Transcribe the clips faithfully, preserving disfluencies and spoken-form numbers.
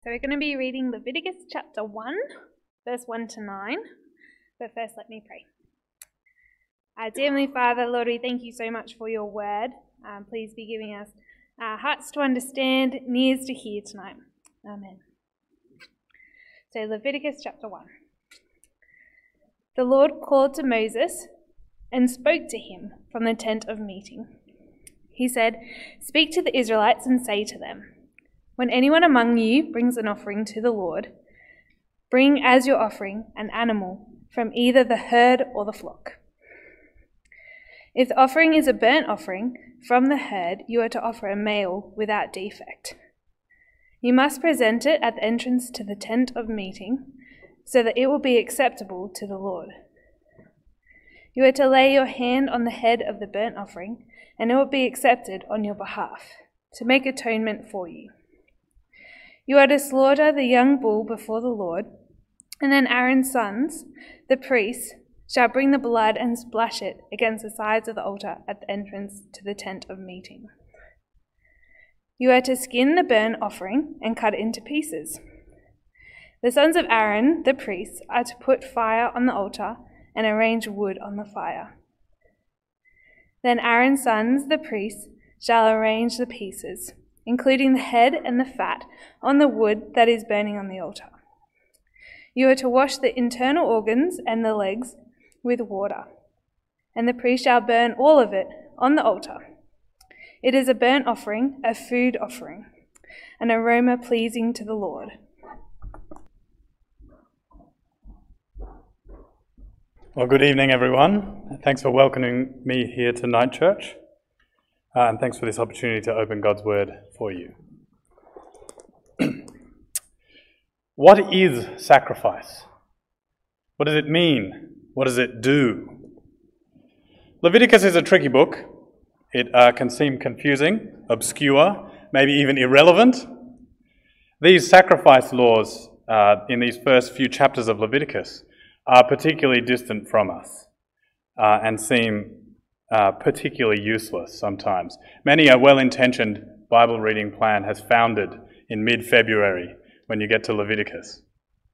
So we're going to be reading Leviticus chapter one, verse one to nine. But first, let me pray. Uh, dear Heavenly Father, Lord, we thank you so much for your word. Um, please be giving us uh, hearts to understand and ears to hear tonight. Amen. So Leviticus chapter one. The Lord called to Moses and spoke to him from the tent of meeting. He said, "Speak to the Israelites and say to them, when anyone among you brings an offering to the Lord, bring as your offering an animal from either the herd or the flock. If the offering is a burnt offering from the herd, you are to offer a male without defect. You must present it at the entrance to the tent of meeting, so that it will be acceptable to the Lord. You are to lay your hand on the head of the burnt offering, and it will be accepted on your behalf, to make atonement for you. You are to slaughter the young bull before the Lord, and then Aaron's sons, the priests, shall bring the blood and splash it against the sides of the altar at the entrance to the tent of meeting. You are to skin the burnt offering and cut it into pieces. The sons of Aaron, the priests, are to put fire on the altar and arrange wood on the fire. Then Aaron's sons, the priests, shall arrange the pieces, including the head and the fat, on the wood that is burning on the altar. You are to wash the internal organs and the legs with water, and the priest shall burn all of it on the altar. It is a burnt offering, a food offering, an aroma pleasing to the Lord." Well, good evening, everyone. Thanks for welcoming me here tonight, church. Uh, and thanks for this opportunity to open God's Word for you. What is sacrifice? What does it mean? What does it do? Leviticus is a tricky book. It uh, can seem confusing, obscure, maybe even irrelevant. These sacrifice laws uh, in these first few chapters of Leviticus are particularly distant from us uh, and seem Uh, particularly useless sometimes. Many a well-intentioned Bible reading plan has foundered in mid-February when you get to Leviticus.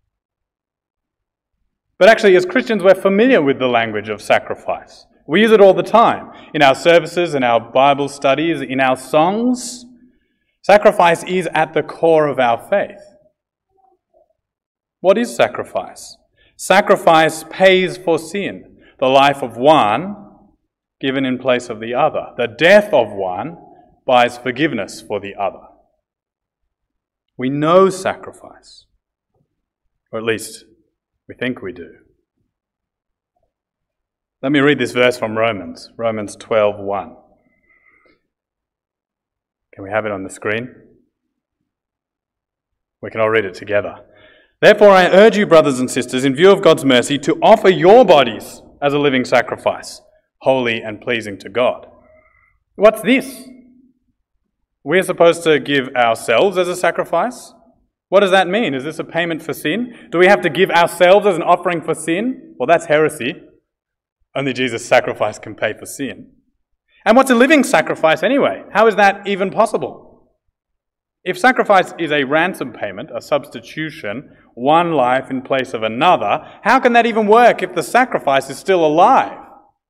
But actually, as Christians, we're familiar with the language of sacrifice. We use it all the time in our services, in our Bible studies, in our songs. Sacrifice is at the core of our faith. What is sacrifice? Sacrifice pays for sin, the life of one given in place of the other. The death of one buys forgiveness for the other. We know sacrifice, or at least we think we do. Let me read this verse from Romans, Romans twelve one. Can we have it on the screen? We can all read it together. "Therefore I urge you, brothers and sisters, in view of God's mercy, to offer your bodies as a living sacrifice, holy and pleasing to God." What's this? We're supposed to give ourselves as a sacrifice? What does that mean? Is this a payment for sin? Do we have to give ourselves as an offering for sin? Well, that's heresy. Only Jesus' sacrifice can pay for sin. And what's a living sacrifice anyway? How is that even possible? If sacrifice is a ransom payment, a substitution, one life in place of another, how can that even work if the sacrifice is still alive?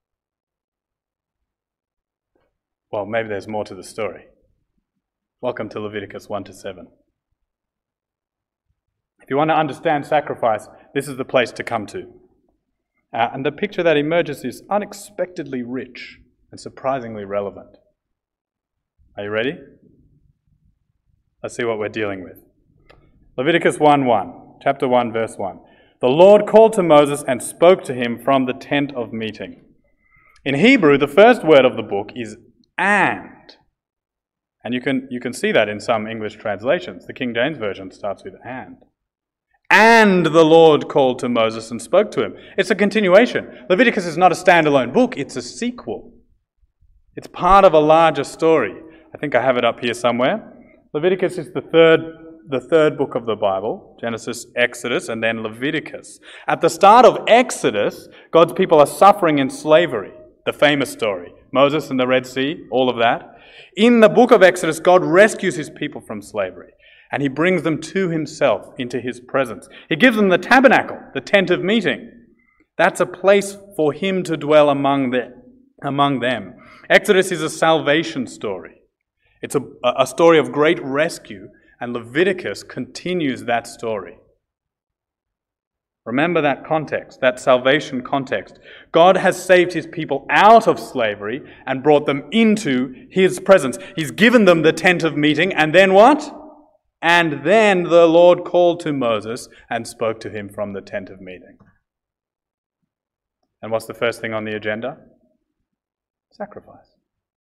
Well, maybe there's more to the story. Welcome to Leviticus one to seven. If you want to understand sacrifice, this is the place to come to. Uh, and the picture that emerges is unexpectedly rich and surprisingly relevant. Are you ready? Let's see what we're dealing with. Leviticus one one, chapter one, verse one. "The Lord called to Moses and spoke to him from the tent of meeting." In Hebrew, the first word of the book is and. And you can you can see that in some English translations. The King James Version starts with and. "And the Lord called to Moses and spoke to him." It's a continuation. Leviticus is not a standalone book, it's a sequel. It's part of a larger story. I think I have it up here somewhere. Leviticus is the third the third book of the Bible. Genesis, Exodus, and then Leviticus. At the start of Exodus, God's people are suffering in slavery. The famous story. Moses and the Red Sea, all of that. In the book of Exodus, God rescues his people from slavery. and he brings them to himself into his presence. He gives them the tabernacle, the tent of meeting. That's a place for him to dwell among, the, among them. Exodus is a salvation story. It's a, a story of great rescue, and Leviticus continues that story. Remember that context, that salvation context. God has saved his people out of slavery and brought them into his presence. He's given them the tent of meeting, and then what? And then the Lord called to Moses and spoke to him from the tent of meeting. And what's the first thing on the agenda? Sacrifice.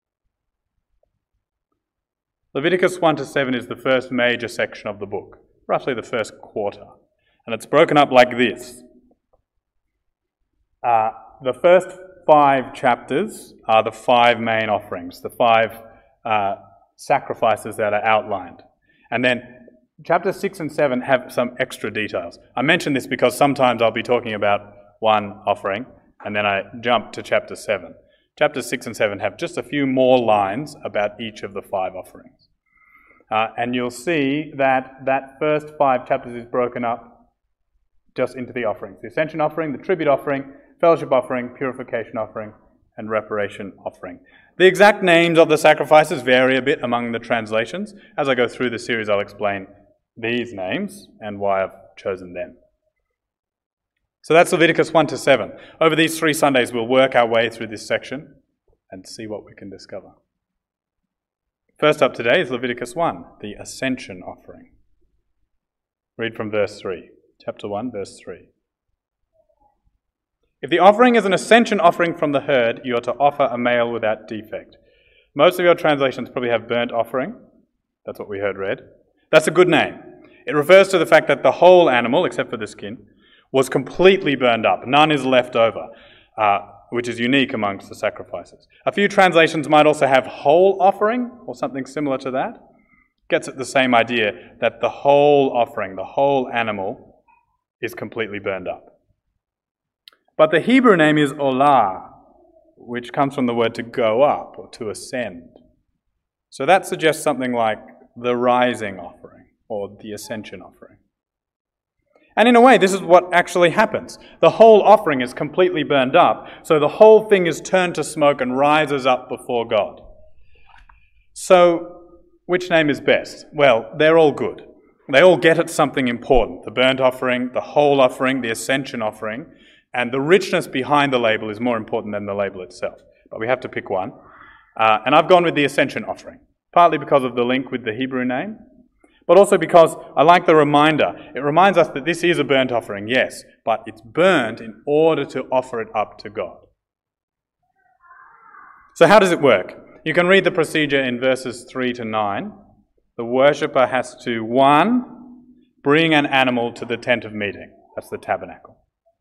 Leviticus one to seven is the first major section of the book, roughly the first quarter. And it's broken up like this. Uh, the first five chapters are the five main offerings, the five uh, sacrifices that are outlined. And then chapters six and seven have some extra details. I mention this because sometimes I'll be talking about one offering, and then I jump to chapter seven. Chapters six and seven have just a few more lines about each of the five offerings. Uh, and you'll see that that first five chapters is broken up just into the offerings. The ascension offering, the tribute offering, fellowship offering, purification offering, and reparation offering. The exact names of the sacrifices vary a bit among the translations. As I go through the series, I'll explain these names and why I've chosen them. So that's Leviticus one to seven. Over these three Sundays, we'll work our way through this section and see what we can discover. First up today is Leviticus one, the ascension offering. Read from verse three. Chapter one, verse three. If the offering is an ascension offering from the herd, you are to offer a male without defect. Most of your translations probably have burnt offering. That's what we heard read. That's a good name. It refers to the fact that the whole animal, except for the skin, was completely burned up. None is left over, uh, which is unique amongst the sacrifices. A few translations might also have whole offering or something similar to that. Gets at the same idea that the whole offering, the whole animal, is completely burned up. But the Hebrew name is olah, which comes from the word to go up or to ascend. So that suggests something like the rising offering or the ascension offering. And in a way, this is what actually happens. The whole offering is completely burned up, so the whole thing is turned to smoke and rises up before God. So, which name is best? Well, they're all good. They all get at something important. The burnt offering, the whole offering, the ascension offering, and the richness behind the label is more important than the label itself. But we have to pick one. Uh, and I've gone with the ascension offering, partly because of the link with the Hebrew name, but also because I like the reminder. It reminds us that this is a burnt offering, yes, but it's burnt in order to offer it up to God. So how does it work? You can read the procedure in verses three to nine. The worshipper has to, one, bring an animal to the tent of meeting. That's the tabernacle.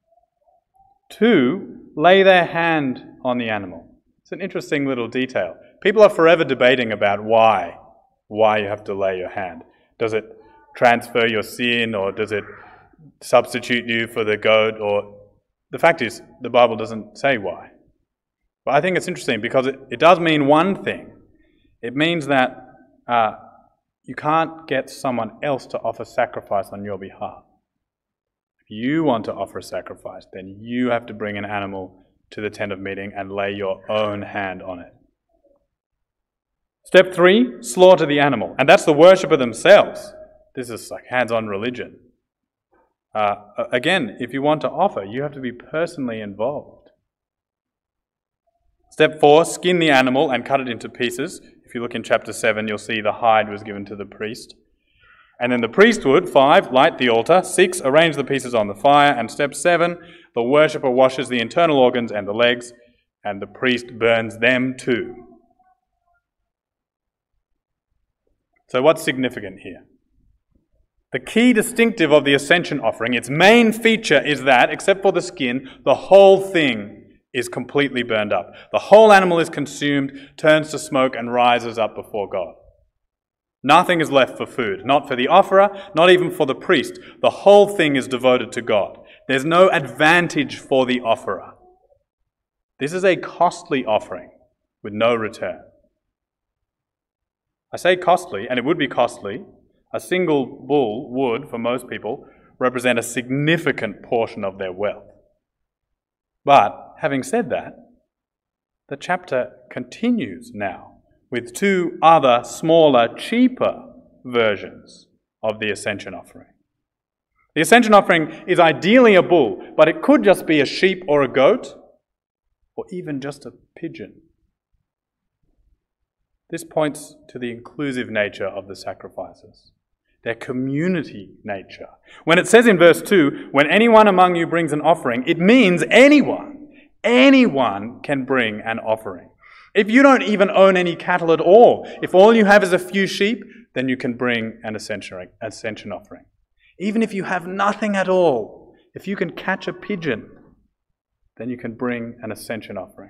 Two, lay their hand on the animal. It's an interesting little detail. People are forever debating about why, why you have to lay your hand. Does it transfer your sin, or does it substitute you for the goat? Or the fact is, the Bible doesn't say why. But I think it's interesting because it, it does mean one thing. It means that uh, you can't get someone else to offer sacrifice on your behalf. If you want to offer a sacrifice, then you have to bring an animal to the tent of meeting and lay your own hand on it. Step three, slaughter the animal. And that's the worshipper themselves. This is like hands-on religion. Uh, again, if you want to offer, you have to be personally involved. Step four, skin the animal and cut it into pieces. If you look in chapter seven, you'll see the hide was given to the priest. And then the priest would, five, light the altar. Six, arrange the pieces on the fire. And step seven, the worshipper washes the internal organs and the legs, and the priest burns them too. So what's significant here? The key distinctive of the ascension offering, its main feature is that, except for the skin, the whole thing is completely burned up. The whole animal is consumed, turns to smoke, and rises up before God. Nothing is left for food, not for the offerer, not even for the priest. The whole thing is devoted to God. There's no advantage for the offerer. This is a costly offering with no return. I say costly, and it would be costly, A single bull would, for most people, represent a significant portion of their wealth. But, having said that, the chapter continues now with two other, smaller, cheaper versions of the ascension offering. The ascension offering is ideally a bull, but it could just be a sheep or a goat, or even just a pigeon. This points to the inclusive nature of the sacrifices, their community nature. When it says in verse two, when anyone among you brings an offering, it means anyone, anyone can bring an offering. If you don't even own any cattle at all, if all you have is a few sheep, then you can bring an ascension, ascension offering. Even if you have nothing at all, if you can catch a pigeon, then you can bring an ascension offering.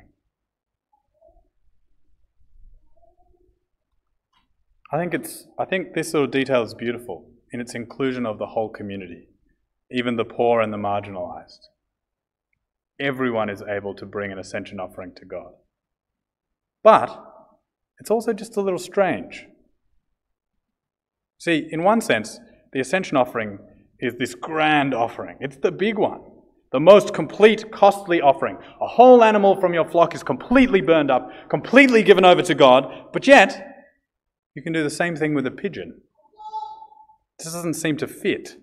I think it's. I think this sort of detail is beautiful in its inclusion of the whole community, even the poor and the marginalized. Everyone is able to bring an ascension offering to God. But it's also just a little strange. See, in one sense, the ascension offering is this grand offering. It's the big one, the most complete, costly offering. A whole animal from your flock is completely burned up, completely given over to God, but yet you can do the same thing with a pigeon. This doesn't seem to fit.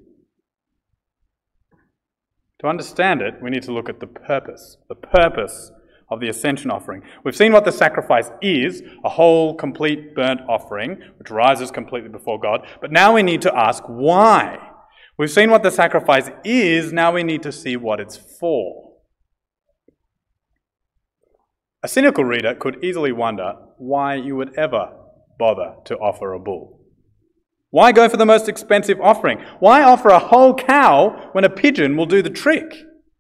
To understand it, we need to look at the purpose, the purpose of the ascension offering. We've seen what the sacrifice is, a whole, complete, burnt offering, which rises completely before God. But now we need to ask why. We've seen what the sacrifice is, now we need to see what it's for. A cynical reader could easily wonder why you would ever bother to offer a bull. Why go for the most expensive offering? Why offer a whole cow when a pigeon will do the trick?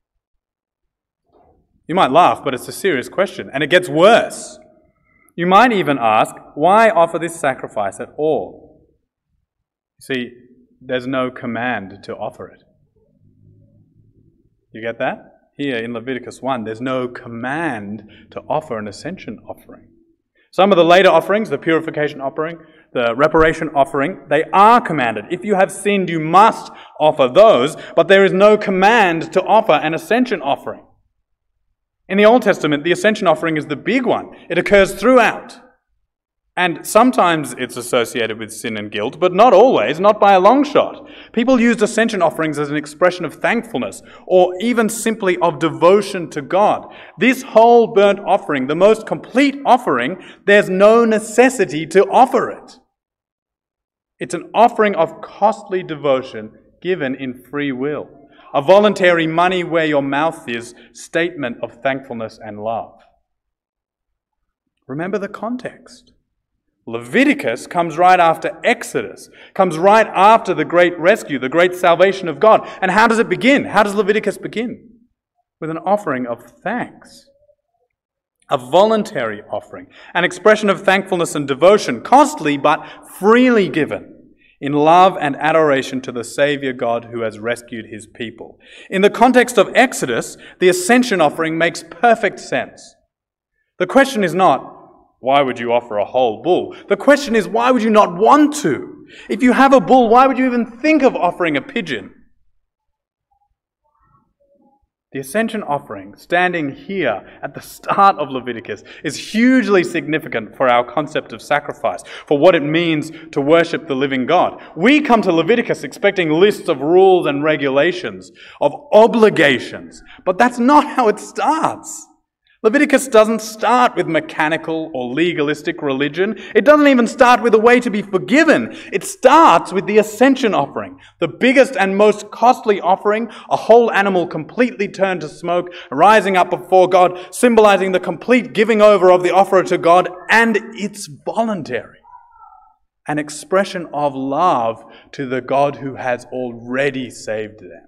You might laugh, but it's a serious question, and it gets worse. You might even ask, why offer this sacrifice at all? See, there's no command to offer it. You get that? Here in Leviticus one, there's no command to offer an ascension offering. Some of the later offerings, the purification offering, the reparation offering, they are commanded. If you have sinned, you must offer those, but there is no command to offer an ascension offering. In the Old Testament, the ascension offering is the big one. It occurs throughout. And sometimes it's associated with sin and guilt, but not always, not by a long shot. People used ascension offerings as an expression of thankfulness, or even simply of devotion to God. This whole burnt offering, the most complete offering, there's no necessity to offer it. It's an offering of costly devotion given in free will. A voluntary money where your mouth is statement of thankfulness and love. Remember the context. Leviticus comes right after Exodus, comes right after the great rescue, the great salvation of God. And how does it begin? How does Leviticus begin? With an offering of thanks. A voluntary offering, an expression of thankfulness and devotion, costly but freely given, in love and adoration to the Saviour God who has rescued his people. In the context of Exodus, the ascension offering makes perfect sense. The question is not, why would you offer a whole bull? The question is, why would you not want to? If you have a bull, why would you even think of offering a pigeon? The ascension offering, standing here at the start of Leviticus, is hugely significant for our concept of sacrifice, for what it means to worship the living God. We come to Leviticus expecting lists of rules and regulations, of obligations, but that's not how it starts. Leviticus doesn't start with mechanical or legalistic religion. It doesn't even start with a way to be forgiven. It starts with the ascension offering, the biggest and most costly offering, a whole animal completely turned to smoke, rising up before God, symbolizing the complete giving over of the offerer to God, and it's voluntary. An expression of love to the God who has already saved them.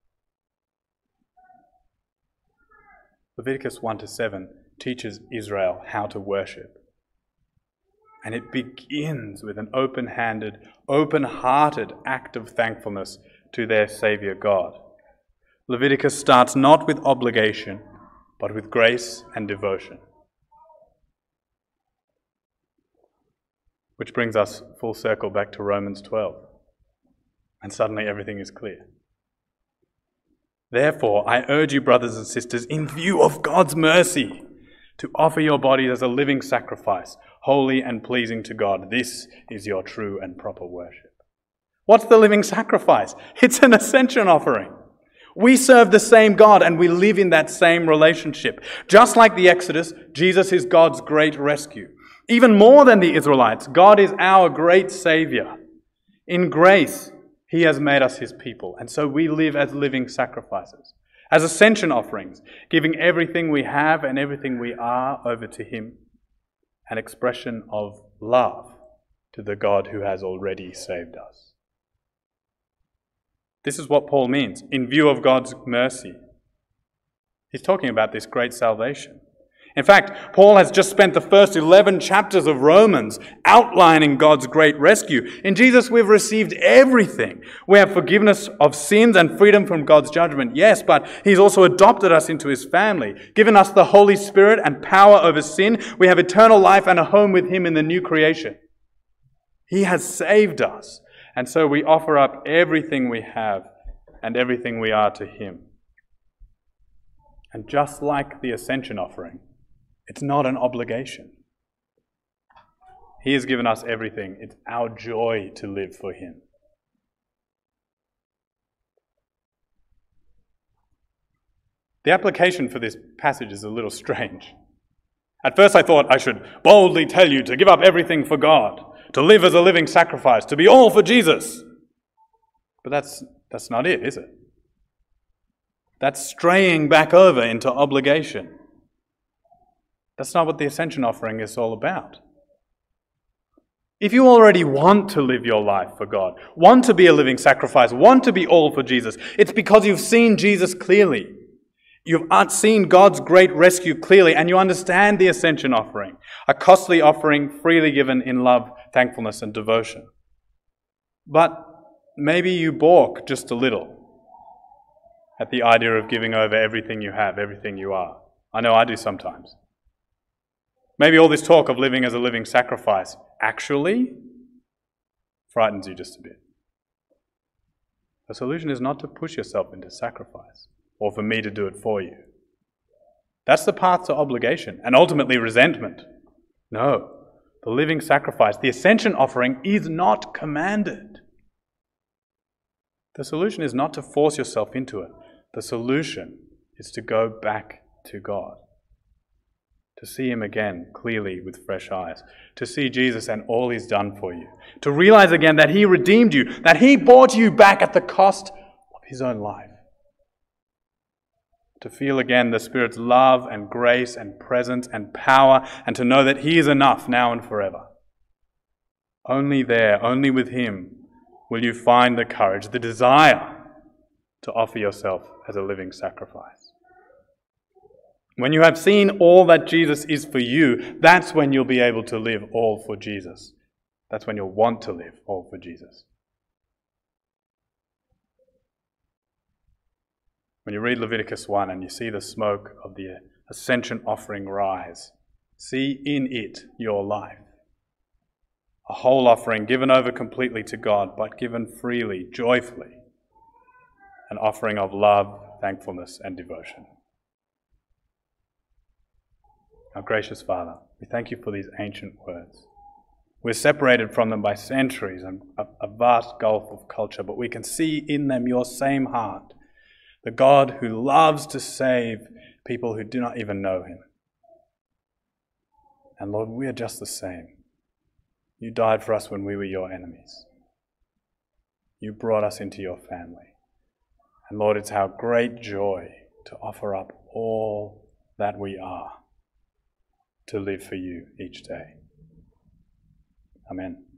Leviticus one to seven teaches Israel how to worship. And it begins with an open-handed, open-hearted act of thankfulness to their Saviour God. Leviticus starts not with obligation, but with grace and devotion. Which brings us full circle back to Romans twelve. And suddenly everything is clear. Therefore, I urge you, brothers and sisters, in view of God's mercy, to offer your bodies as a living sacrifice, holy and pleasing to God. This is your true and proper worship. What's the living sacrifice? It's an ascension offering. We serve the same God and we live in that same relationship. Just like the Exodus, Jesus is God's great rescue. Even more than the Israelites, God is our great Savior. In grace, He has made us His people, and so we live as living sacrifices, as ascension offerings, giving everything we have and everything we are over to Him, an expression of love to the God who has already saved us. This is what Paul means, in view of God's mercy. He's talking about this great salvation. In fact, Paul has just spent the first eleven chapters of Romans outlining God's great rescue. In Jesus, we've received everything. We have forgiveness of sins and freedom from God's judgment, yes, but He's also adopted us into His family, given us the Holy Spirit and power over sin. We have eternal life and a home with Him in the new creation. He has saved us, and so we offer up everything we have and everything we are to Him. And just like the ascension offering, it's not an obligation. He has given us everything. It's our joy to live for Him. The application for this passage is a little strange. At first I thought I should boldly tell you to give up everything for God, to live as a living sacrifice, to be all for Jesus. But that's, that's not it, is it? That's straying back over into obligation. That's not what the ascension offering is all about. If you already want to live your life for God, want to be a living sacrifice, want to be all for Jesus, it's because you've seen Jesus clearly. You've seen God's great rescue clearly, and you understand the ascension offering, a costly offering freely given in love, thankfulness, and devotion. But maybe you balk just a little at the idea of giving over everything you have, everything you are. I know I do sometimes. Maybe all this talk of living as a living sacrifice actually frightens you just a bit. The solution is not to push yourself into sacrifice or for me to do it for you. That's the path to obligation and ultimately resentment. No, the living sacrifice, the ascension offering, is not commanded. The solution is not to force yourself into it. The solution is to go back to God. To see Him again clearly with fresh eyes, to see Jesus and all He's done for you, to realize again that He redeemed you, that He bought you back at the cost of His own life, to feel again the Spirit's love and grace and presence and power, and to know that He is enough now and forever. Only there, only with Him, will you find the courage, the desire to offer yourself as a living sacrifice. When you have seen all that Jesus is for you, that's when you'll be able to live all for Jesus. That's when you'll want to live all for Jesus. When you read Leviticus one and you see the smoke of the ascension offering rise, see in it your life. A whole offering given over completely to God, but given freely, joyfully. An offering of love, thankfulness, and devotion. Our gracious Father, we thank You for these ancient words. We're separated from them by centuries and a, a vast gulf of culture, but we can see in them Your same heart, the God who loves to save people who do not even know Him. And Lord, we are just the same. You died for us when we were Your enemies. You brought us into Your family. And Lord, it's our great joy to offer up all that we are, to live for You each day. Amen.